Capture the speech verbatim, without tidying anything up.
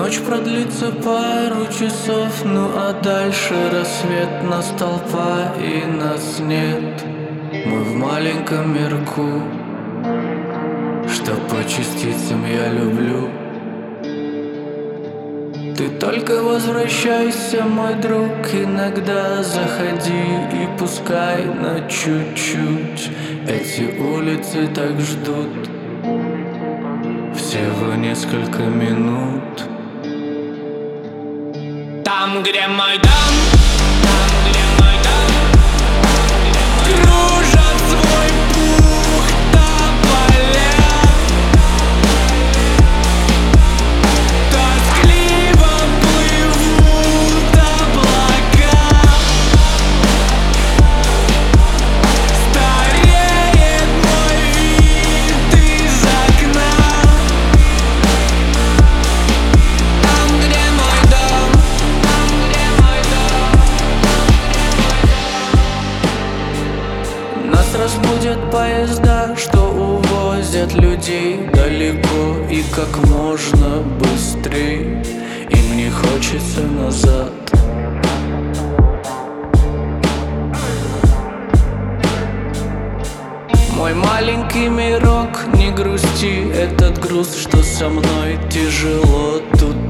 Ночь продлится пару часов, ну а дальше рассвет, нас толпа и нас нет. Мы в маленьком мирку, что по частицам я люблю. Ты только возвращайся, мой друг, иногда заходи и пускай на чуть-чуть. Эти улицы так ждут всего несколько минут. Там, где мой дом, там, где мой дом, кружат свой пух тополя. Тоскливо плывут облака. Стареет мой вид из окна. Там, где мой дом, там, где мой дом. Нас разбудят поезда, что увозят людей далеко и как можно быстрей. Им не хочется назад. Мой маленький мирок, не грусти, этот груз, что со мной тяжело тут